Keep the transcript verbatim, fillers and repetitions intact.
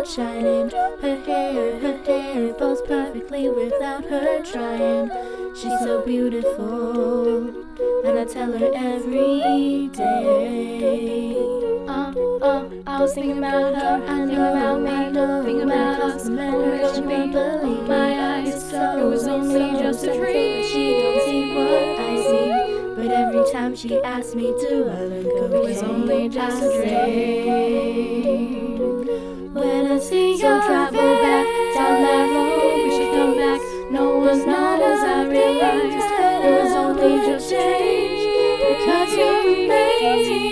shining. Her hair, her hair falls perfectly without her trying. She's so beautiful, and I tell her every day. Uh, uh, I was thinking about her, I think about me, thinking about us, and we're gonna be believe my eyes. So it was only just a dream. She don't see what I see, but every time she asks me to, I look away. It was only just a dream. When I see so your travel face back down that road, we should come back. No, it was not as I realized. It was only just change, because you're amazing.